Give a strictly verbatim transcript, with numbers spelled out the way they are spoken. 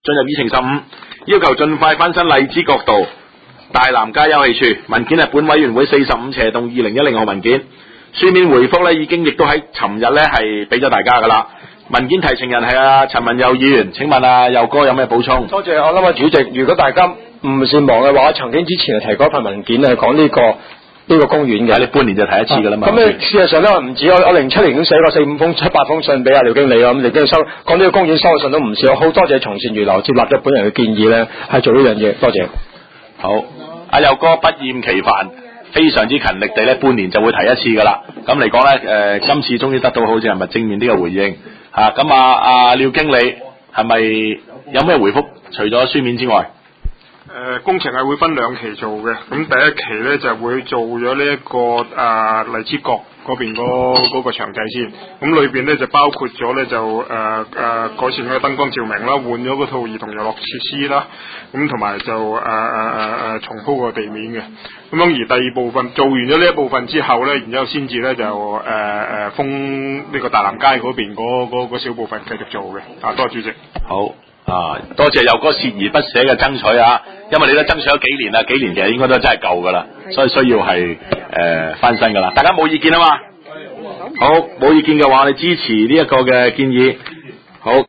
進入議程十五，要求盡快翻新荔枝角道大南街休憩處文件係本委員會四十五斜棟二零一零號文件，書面回覆咧已經亦都喺尋日咧係俾咗大家噶啦。文件提呈人係阿陳文佑議員，請問阿佑哥有咩補充？ 多謝，我諗啊主席，如果大家唔善忘嘅話，曾經之前係提過一份文件係講呢個呢、這個公園嘅， 你半年就提一次噶啦嘛。 咁咧、啊、事實上咧唔止，我我零七年已經寫過四五封七八封信俾阿廖經理啦，咁亦都收講呢個公園收嘅信都唔少，好多謝從善如流接納咗本人嘅建議咧，係做呢樣嘢，多謝。 好，阿佑哥不厭其煩，非常之勤力地咧，半年就會提一次噶啦。咁嚟講咧，誒、呃，今次終於得到好似係咪正面啲嘅回應？吓咁啊，阿廖經理係咪有咩回覆？除咗書面之外， 誒、呃、工程係會分兩期做嘅，咁第一期咧就會做咗呢一個啊荔枝角嗰邊嗰嗰個場地先，咁裏邊咧就包括咗咧就誒誒、呃呃、改善嗰個燈光照明啦，換咗嗰套兒童遊樂設施啦，咁同埋就誒誒誒誒重鋪個地面嘅，咁樣而第二部分做完咗呢一部分之後咧，然之後先至咧就誒誒、呃、封呢個大南街嗰邊嗰嗰嗰小部分繼續做嘅，啊多謝主席。 好。啊！多謝佑哥鍥而不捨嘅爭取啊！因為你都爭取咗幾年啦，幾年其實應該都真係夠噶啦，所以需要係誒、呃、翻新噶啦。大家冇意見啊嘛？好，冇意見嘅話，我哋支持呢一個嘅建議。